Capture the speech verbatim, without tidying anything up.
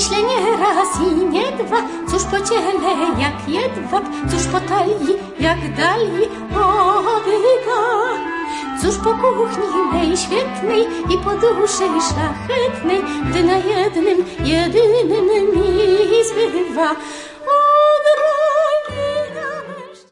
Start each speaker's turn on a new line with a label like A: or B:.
A: Myślę nie raz i nie dwa, cóż po ciele jak jedwab, cóż po talii jak dali obyga. Cóż po kuchni mej świetnej i po duszy szlachetnej, gdy na jednym, jedynym mi zbywa.